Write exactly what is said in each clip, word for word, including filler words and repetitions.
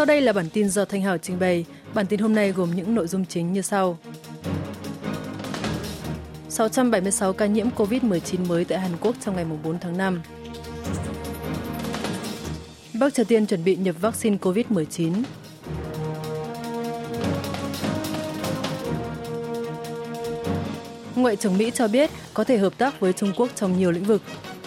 Sau đây là bản tin do Thanh Hảo trình bày. Bản tin hôm nay gồm những nội dung chính như sau. sáu trăm bảy mươi sáu ca nhiễm covid mười chín mới tại Hàn Quốc trong ngày bốn tháng năm. Bắc Triều Tiên chuẩn bị nhập vaccine covid mười chín. Ngoại trưởng Mỹ cho biết có thể hợp tác với Trung Quốc trong nhiều lĩnh vực.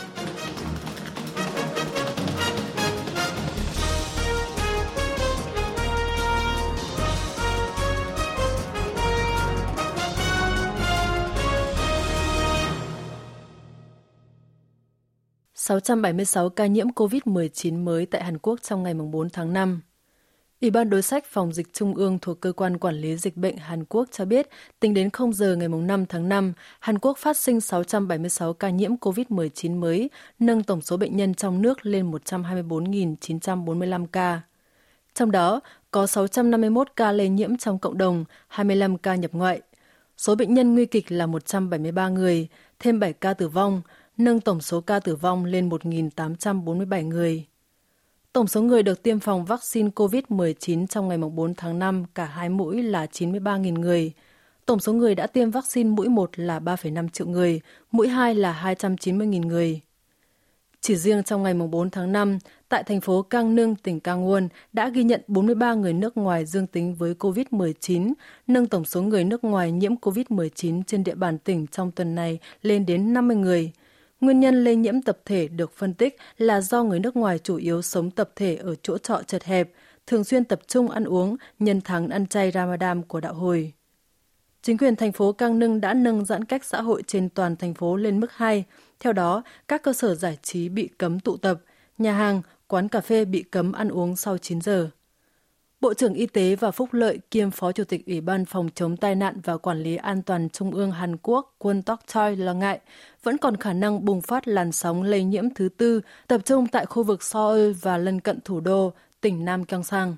sáu trăm bảy mươi sáu ca nhiễm covid mười chín mới tại Hàn Quốc trong ngày bốn tháng năm. Ủy ban đối sách phòng dịch trung ương thuộc Cơ quan Quản lý Dịch bệnh Hàn Quốc cho biết, tính đến không giờ ngày năm tháng năm, Hàn Quốc phát sinh sáu trăm bảy mươi sáu ca nhiễm covid mười chín mới, nâng tổng số bệnh nhân trong nước lên một trăm hai mươi bốn nghìn chín trăm bốn mươi lăm ca. Trong đó, có sáu trăm năm mươi mốt ca lây nhiễm trong cộng đồng, hai mươi lăm ca nhập ngoại. Số bệnh nhân nguy kịch là một trăm bảy mươi ba người, thêm bảy ca tử vong, nâng tổng số ca tử vong lên một nghìn tám trăm bốn mươi bảy người. Tổng số người được tiêm phòng vaccine covid mười chín trong ngày bốn tháng năm cả hai mũi là chín mươi ba nghìn người. Tổng số người đã tiêm vaccine mũi một là ba phẩy năm triệu người, mũi hai là hai trăm chín mươi nghìn người. Chỉ riêng trong ngày bốn tháng năm, tại thành phố Gangneung, tỉnh Gangwon đã ghi nhận bốn mươi ba người nước ngoài dương tính với covid mười chín, nâng tổng số người nước ngoài nhiễm covid mười chín trên địa bàn tỉnh trong tuần này lên đến năm mươi người. Nguyên nhân lây nhiễm tập thể được phân tích là do người nước ngoài chủ yếu sống tập thể ở chỗ trọ chật hẹp, thường xuyên tập trung ăn uống nhân tháng ăn chay Ramadan của đạo Hồi. Chính quyền thành phố Gangneung đã nâng giãn cách xã hội trên toàn thành phố lên mức hai. Theo đó, các cơ sở giải trí bị cấm tụ tập, nhà hàng, quán cà phê bị cấm ăn uống sau chín giờ. Bộ trưởng Y tế và Phúc lợi kiêm Phó Chủ tịch Ủy ban Phòng chống tai nạn và Quản lý An toàn Trung ương Hàn Quốc Kwon Tok-chol lo ngại vẫn còn khả năng bùng phát làn sóng lây nhiễm thứ tư tập trung tại khu vực Seoul và lân cận thủ đô, tỉnh Nam Gyeongsang.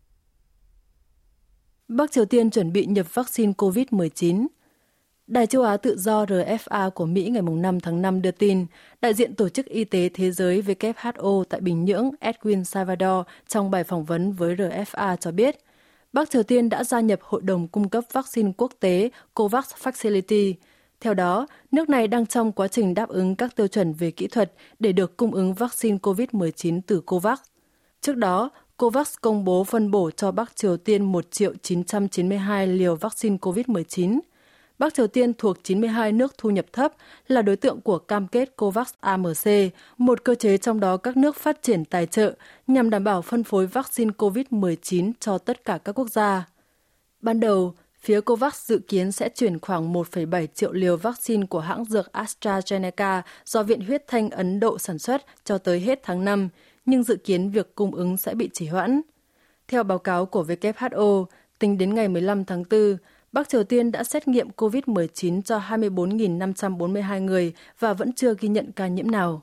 Bắc Triều Tiên chuẩn bị nhập vaccine covid mười chín. Đài châu Á tự do rờ ép a của Mỹ ngày năm tháng năm đưa tin, đại diện Tổ chức Y tế Thế giới W H O tại Bình Nhưỡng Edwin Salvador trong bài phỏng vấn với rờ ép a cho biết, Bắc Triều Tiên đã gia nhập Hội đồng Cung cấp Vaccine Quốc tế COVAX Facility. Theo đó, nước này đang trong quá trình đáp ứng các tiêu chuẩn về kỹ thuật để được cung ứng vaccine covid mười chín từ COVAX. Trước đó, COVAX công bố phân bổ cho Bắc Triều Tiên một triệu chín trăm chín mươi hai liều vaccine covid mười chín. Bắc Triều Tiên thuộc chín mươi hai nước thu nhập thấp là đối tượng của cam kết COVAX A M C, một cơ chế trong đó các nước phát triển tài trợ nhằm đảm bảo phân phối vaccine covid mười chín cho tất cả các quốc gia. Ban đầu, phía COVAX dự kiến sẽ chuyển khoảng một phẩy bảy triệu liều vaccine của hãng dược AstraZeneca do Viện Huyết Thanh Ấn Độ sản xuất cho tới hết tháng năm, nhưng dự kiến việc cung ứng sẽ bị trì hoãn. Theo báo cáo của W H O, tính đến ngày mười lăm tháng tư, Bắc Triều Tiên đã xét nghiệm covid mười chín cho hai mươi bốn nghìn năm trăm bốn mươi hai người và vẫn chưa ghi nhận ca nhiễm nào.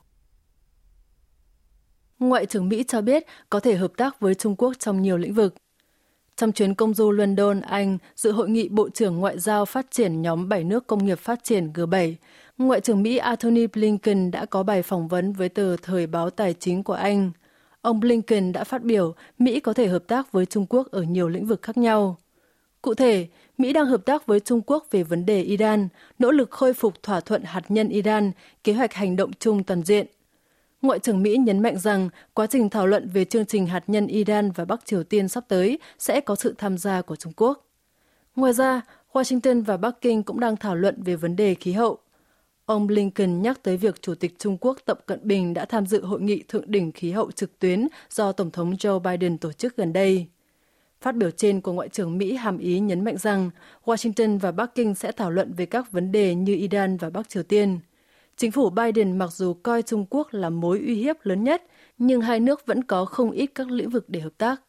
Ngoại trưởng Mỹ cho biết có thể hợp tác với Trung Quốc trong nhiều lĩnh vực. Trong chuyến công du London, Anh, dự hội nghị Bộ trưởng Ngoại giao phát triển nhóm bảy nước công nghiệp phát triển G bảy, Ngoại trưởng Mỹ Antony Blinken đã có bài phỏng vấn với tờ Thời báo Tài chính của Anh. Ông Blinken đã phát biểu Mỹ có thể hợp tác với Trung Quốc ở nhiều lĩnh vực khác nhau. Cụ thể, Mỹ đang hợp tác với Trung Quốc về vấn đề Iran, nỗ lực khôi phục thỏa thuận hạt nhân Iran, kế hoạch hành động chung toàn diện. Ngoại trưởng Mỹ nhấn mạnh rằng quá trình thảo luận về chương trình hạt nhân Iran và Bắc Triều Tiên sắp tới sẽ có sự tham gia của Trung Quốc. Ngoài ra, Washington và Bắc Kinh cũng đang thảo luận về vấn đề khí hậu. Ông Blinken nhắc tới việc Chủ tịch Trung Quốc Tập Cận Bình đã tham dự hội nghị thượng đỉnh khí hậu trực tuyến do Tổng thống Joe Biden tổ chức gần đây. Phát biểu trên của Ngoại trưởng Mỹ hàm ý nhấn mạnh rằng Washington và Bắc Kinh sẽ thảo luận về các vấn đề như Iran và Bắc Triều Tiên. Chính phủ Biden mặc dù coi Trung Quốc là mối uy hiếp lớn nhất, nhưng hai nước vẫn có không ít các lĩnh vực để hợp tác.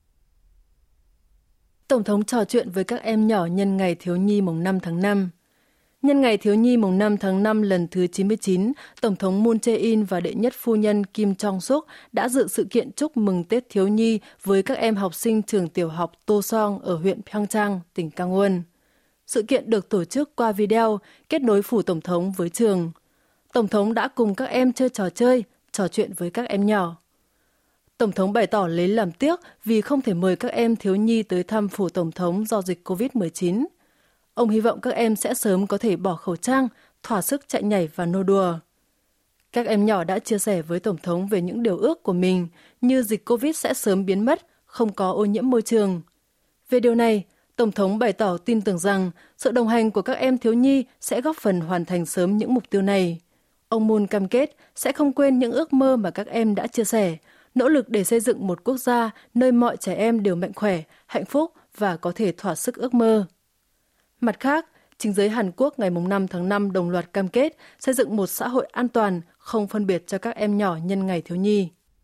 Tổng thống trò chuyện với các em nhỏ nhân ngày thiếu nhi mùng năm tháng năm. Nhân ngày thiếu nhi mùng năm tháng năm lần thứ chín mươi chín, Tổng thống Moon Jae-in và đệ nhất phu nhân Kim Jong-suk đã dự sự kiện chúc mừng Tết thiếu nhi với các em học sinh trường tiểu học To Song ở huyện Pyeongchang, tỉnh Gangwon. Sự kiện được tổ chức qua video, kết nối phủ Tổng thống với trường. Tổng thống đã cùng các em chơi trò chơi, trò chuyện với các em nhỏ. Tổng thống bày tỏ lấy làm tiếc vì không thể mời các em thiếu nhi tới thăm phủ Tổng thống do dịch cô vít mười chín. Ông hy vọng các em sẽ sớm có thể bỏ khẩu trang, thỏa sức chạy nhảy và nô đùa. Các em nhỏ đã chia sẻ với Tổng thống về những điều ước của mình như dịch Covid sẽ sớm biến mất, không có ô nhiễm môi trường. Về điều này, Tổng thống bày tỏ tin tưởng rằng sự đồng hành của các em thiếu nhi sẽ góp phần hoàn thành sớm những mục tiêu này. Ông Moon cam kết sẽ không quên những ước mơ mà các em đã chia sẻ, nỗ lực để xây dựng một quốc gia nơi mọi trẻ em đều mạnh khỏe, hạnh phúc và có thể thỏa sức ước mơ. Mặt khác, chính giới Hàn Quốc ngày năm tháng năm đồng loạt cam kết xây dựng một xã hội an toàn, không phân biệt cho các em nhỏ nhân ngày thiếu nhi.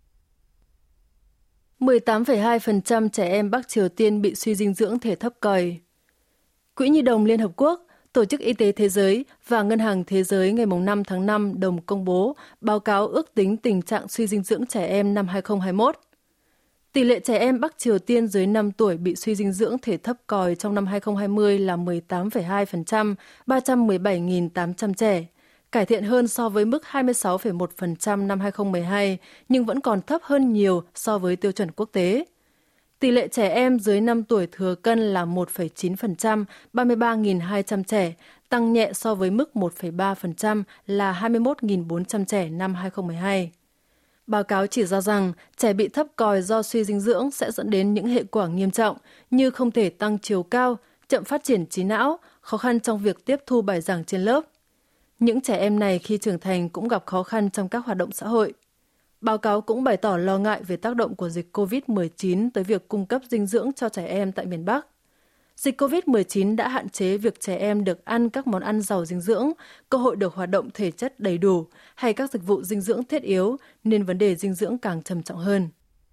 mười tám phẩy hai phần trăm trẻ em Bắc Triều Tiên bị suy dinh dưỡng thể thấp còi. Quỹ Nhi đồng Liên Hợp Quốc, Tổ chức Y tế Thế giới và Ngân hàng Thế giới ngày năm tháng năm đồng công bố báo cáo ước tính tình trạng suy dinh dưỡng trẻ em năm hai không hai mốt. Tỷ lệ trẻ em Bắc Triều Tiên dưới năm tuổi bị suy dinh dưỡng thể thấp còi trong năm hai không hai không là mười tám phẩy hai phần trăm, ba trăm mười bảy nghìn tám trăm trẻ, cải thiện hơn so với mức hai mươi sáu phẩy một phần trăm năm hai không một hai, nhưng vẫn còn thấp hơn nhiều so với tiêu chuẩn quốc tế. Tỷ lệ trẻ em dưới năm tuổi thừa cân là một phẩy chín phần trăm, ba mươi ba nghìn hai trăm trẻ, tăng nhẹ so với mức một phẩy ba phần trăm là hai mươi mốt nghìn bốn trăm trẻ năm hai không một hai. Báo cáo chỉ ra rằng trẻ bị thấp còi do suy dinh dưỡng sẽ dẫn đến những hệ quả nghiêm trọng như không thể tăng chiều cao, chậm phát triển trí não, khó khăn trong việc tiếp thu bài giảng trên lớp. Những trẻ em này khi trưởng thành cũng gặp khó khăn trong các hoạt động xã hội. Báo cáo cũng bày tỏ lo ngại về tác động của dịch cô vít mười chín tới việc cung cấp dinh dưỡng cho trẻ em tại miền Bắc. Dịch cô vít mười chín đã hạn chế việc trẻ em được ăn các món ăn giàu dinh dưỡng, cơ hội được hoạt động thể chất đầy đủ hay các dịch vụ dinh dưỡng thiết yếu, nên vấn đề dinh dưỡng càng trầm trọng hơn.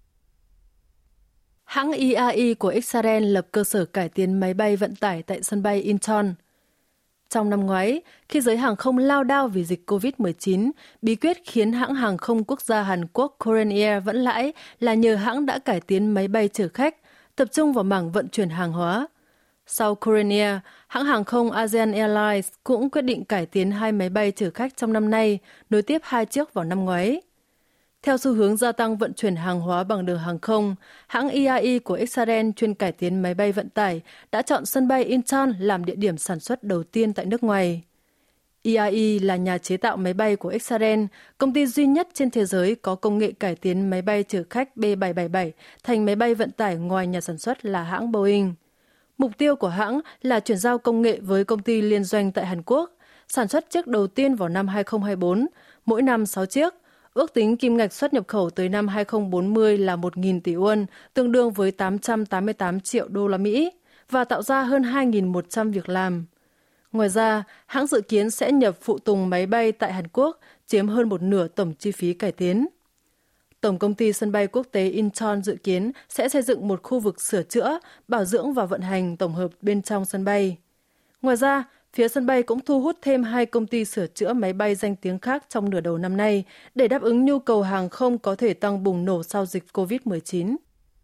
Hãng i a e của Israel lập cơ sở cải tiến máy bay vận tải tại sân bay Incheon. Trong năm ngoái, khi giới hàng không lao đao vì dịch cô vít mười chín, bí quyết khiến hãng hàng không quốc gia Hàn Quốc Korean Air vẫn lãi là nhờ hãng đã cải tiến máy bay chở khách, tập trung vào mảng vận chuyển hàng hóa. Sau Korean Air, hãng hàng không ASEAN Airlines cũng quyết định cải tiến hai máy bay chở khách trong năm nay, nối tiếp hai chiếc vào năm ngoái. Theo xu hướng gia tăng vận chuyển hàng hóa bằng đường hàng không, hãng i a e của Israel chuyên cải tiến máy bay vận tải đã chọn sân bay Incheon làm địa điểm sản xuất đầu tiên tại nước ngoài. i a e là nhà chế tạo máy bay của Israel, công ty duy nhất trên thế giới có công nghệ cải tiến máy bay chở khách B bảy bảy bảy thành máy bay vận tải ngoài nhà sản xuất là hãng Boeing. Mục tiêu của hãng là chuyển giao công nghệ với công ty liên doanh tại Hàn Quốc, sản xuất chiếc đầu tiên vào năm hai không hai tư, mỗi năm sáu chiếc. Ước tính kim ngạch xuất nhập khẩu tới năm hai không bốn không là một nghìn tỷ won, tương đương với tám trăm tám mươi tám triệu đô la Mỹ, và tạo ra hơn hai nghìn một trăm việc làm. Ngoài ra, hãng dự kiến sẽ nhập phụ tùng máy bay tại Hàn Quốc, chiếm hơn một nửa tổng chi phí cải tiến. Tổng công ty sân bay quốc tế Incheon dự kiến sẽ xây dựng một khu vực sửa chữa, bảo dưỡng và vận hành tổng hợp bên trong sân bay. Ngoài ra, phía sân bay cũng thu hút thêm hai công ty sửa chữa máy bay danh tiếng khác trong nửa đầu năm nay để đáp ứng nhu cầu hàng không có thể tăng bùng nổ sau dịch cô vít mười chín.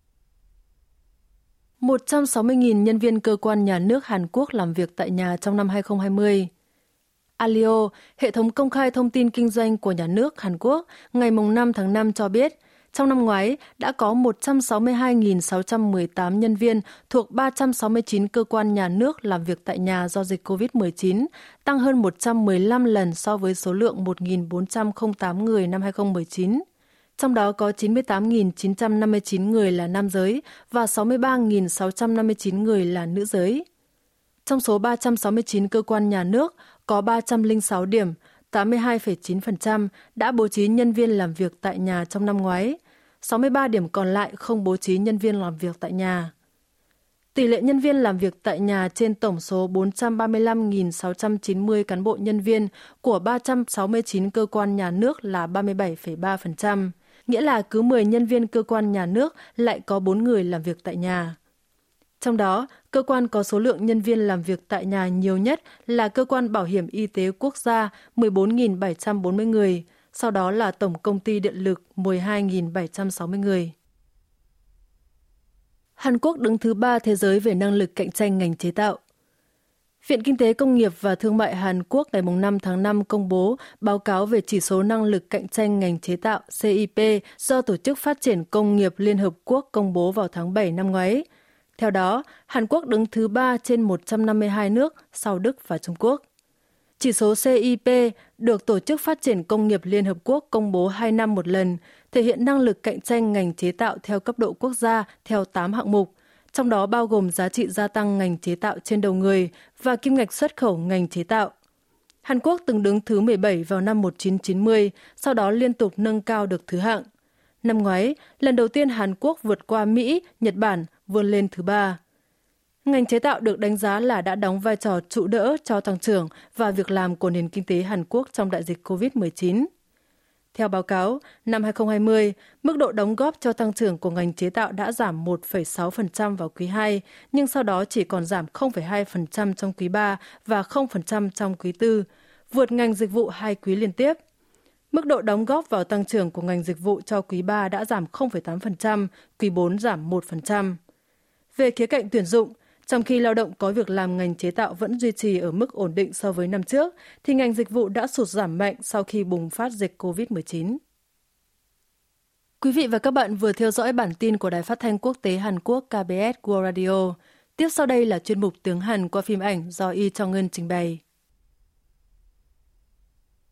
một trăm sáu mươi nghìn nhân viên cơ quan nhà nước Hàn Quốc làm việc tại nhà trong năm hai không hai không. Alio, hệ thống công khai thông tin kinh doanh của nhà nước Hàn Quốc, ngày năm tháng năm cho biết, trong năm ngoái đã có một trăm sáu mươi hai nghìn sáu trăm mười tám nhân viên thuộc ba trăm sáu mươi chín cơ quan nhà nước làm việc tại nhà do dịch cô vít mười chín, tăng hơn một trăm mười lăm lần so với số lượng một nghìn bốn trăm lẻ tám người năm hai không một chín. Trong đó có chín mươi tám nghìn chín trăm năm mươi chín người là nam giới và sáu mươi ba nghìn sáu trăm năm mươi chín người là nữ giới. Trong số ba trăm sáu mươi chín cơ quan nhà nước, có ba trăm lẻ sáu điểm, tám mươi hai phẩy chín phần trăm đã bố trí nhân viên làm việc tại nhà trong năm ngoái. sáu mươi ba điểm còn lại không bố trí nhân viên làm việc tại nhà. Tỷ lệ nhân viên làm việc tại nhà trên tổng số bốn trăm ba mươi lăm nghìn sáu trăm chín mươi cán bộ nhân viên của ba trăm sáu mươi chín cơ quan nhà nước là ba mươi bảy phẩy ba phần trăm, nghĩa là cứ mười nhân viên cơ quan nhà nước lại có bốn người làm việc tại nhà. Trong đó, cơ quan có số lượng nhân viên làm việc tại nhà nhiều nhất là Cơ quan Bảo hiểm Y tế Quốc gia mười bốn nghìn bảy trăm bốn mươi người, sau đó là Tổng công ty Điện lực mười hai nghìn bảy trăm sáu mươi người. Hàn Quốc đứng thứ ba thế giới về năng lực cạnh tranh ngành chế tạo. Viện Kinh tế Công nghiệp và Thương mại Hàn Quốc ngày năm tháng năm công bố báo cáo về chỉ số năng lực cạnh tranh ngành chế tạo C I P do Tổ chức Phát triển Công nghiệp Liên Hợp Quốc công bố vào tháng bảy năm ngoái. Theo đó, Hàn Quốc đứng thứ ba trên một trăm năm mươi hai nước sau Đức và Trung Quốc. Chỉ số C I P được Tổ chức Phát triển Công nghiệp Liên Hợp Quốc công bố hai năm một lần, thể hiện năng lực cạnh tranh ngành chế tạo theo cấp độ quốc gia theo tám hạng mục, trong đó bao gồm giá trị gia tăng ngành chế tạo trên đầu người và kim ngạch xuất khẩu ngành chế tạo. Hàn Quốc từng đứng thứ mười bảy vào năm một nghìn chín trăm chín mươi, sau đó liên tục nâng cao được thứ hạng. Năm ngoái, lần đầu tiên Hàn Quốc vượt qua Mỹ, Nhật Bản, vươn lên thứ ba. Ngành chế tạo được đánh giá là đã đóng vai trò trụ đỡ cho tăng trưởng và việc làm của nền kinh tế Hàn Quốc trong đại dịch covid mười chín. Theo báo cáo, năm hai không hai không, mức độ đóng góp cho tăng trưởng của ngành chế tạo đã giảm một phẩy sáu phần trăm vào quý hai, nhưng sau đó chỉ còn giảm không phẩy hai phần trăm trong quý ba và không phần trăm trong quý tư, vượt ngành dịch vụ hai quý liên tiếp. Mức độ đóng góp vào tăng trưởng của ngành dịch vụ cho quý ba đã giảm không phẩy tám phần trăm, quý bốn giảm một phần trăm. Về khía cạnh tuyển dụng, trong khi lao động có việc làm ngành chế tạo vẫn duy trì ở mức ổn định so với năm trước, thì ngành dịch vụ đã sụt giảm mạnh sau khi bùng phát dịch covid mười chín. Quý vị và các bạn vừa theo dõi bản tin của Đài Phát thanh Quốc tế Hàn Quốc K B S World Radio. Tiếp sau đây là chuyên mục tiếng Hàn qua phim ảnh do Lee Chong-eun trình bày.